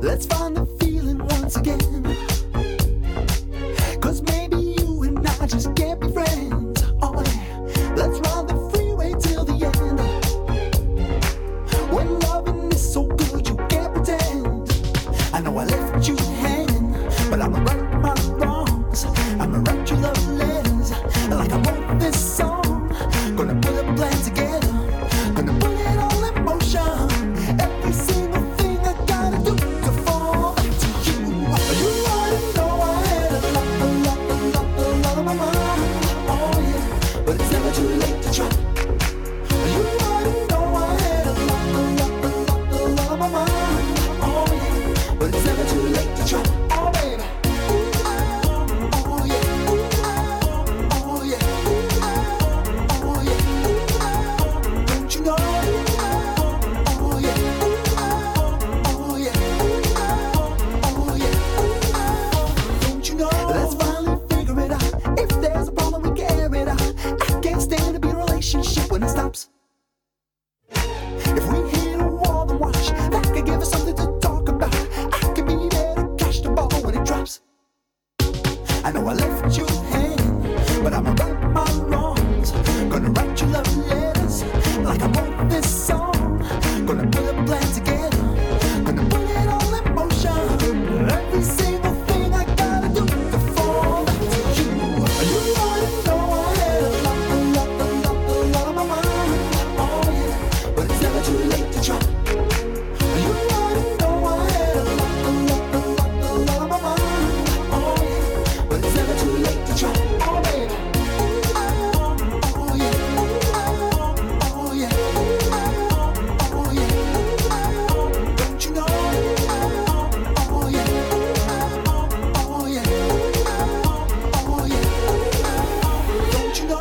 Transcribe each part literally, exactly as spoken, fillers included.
Let's find the feeling once again. Cause maybe you and I just can't be friends. Oh yeah, let's ride the freeway till the end. When loving is so good you can't pretend. I know I left you hanging, but I'ma right my wrongs. I'ma write you love letters like I wrote this song. Gonna put a plan together, gonna put it all in motion. Every single thing I gotta do to fall back to you. You already know I had a lot, a lot, a lot, a lot on my mind. Oh yeah, but it's never too late to try. You already know I had a lot, a lot, a lot, a lot on my mind. Oh yeah, but it's never too late to try. Oh baby. Oh yeah. Oh yeah. Oh yeah. Don't you know? Oh yeah. Oh yeah. Oh yeah. Don't you know? Let's finally figure it out. If there's a problem, we can air it out. I can't stand to be in a relationship when it stops. If we hit a wall, then watch. That could give us something to talk about. I could be there to catch the ball when it drops. I know I left you hanging, but I'ma right my wrongs. Gonna write you love letters like I wrote this song. Gonna put a plan together, gonna put it all in motion. Every single thing I gotta do to fall back to you. You already know I had a lot, a lot, a lot, a lot on my mind. Oh yeah, but it's never too late to try. You already know I had a lot, a lot, a lot, a lot on my mind. Oh yeah, but it's never too late to try. Oh baby. Oh yeah. Oh yeah. Oh yeah. Don't you know? Oh yeah. Oh yeah. Oh yeah. Don't you know?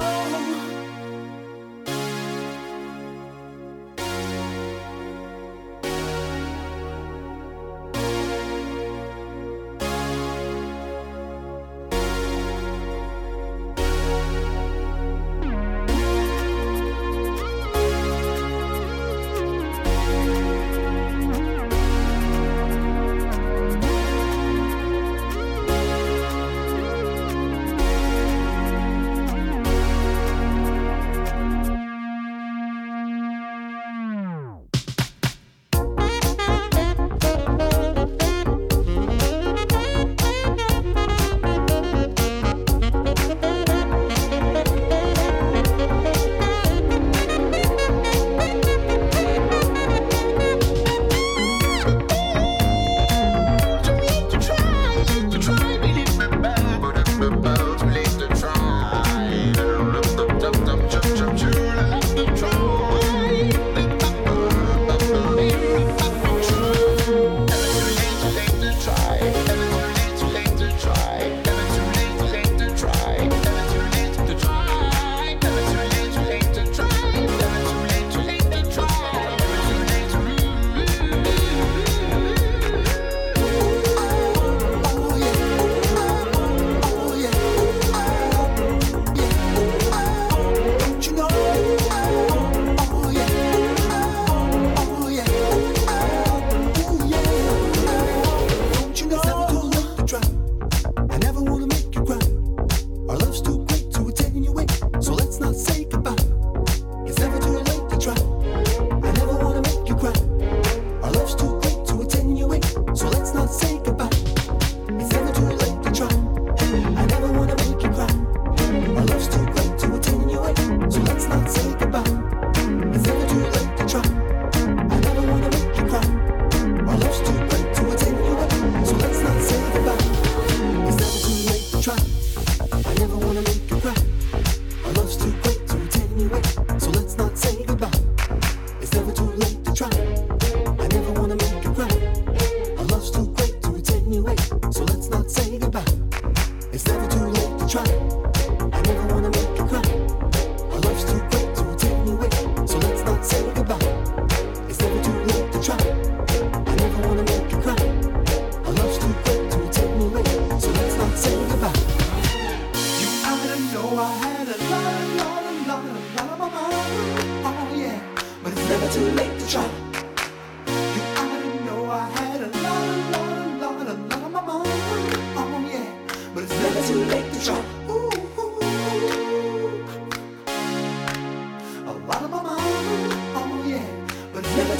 Too late to try. You ought to know I had a lot, a lot.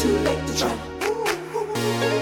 too late to try.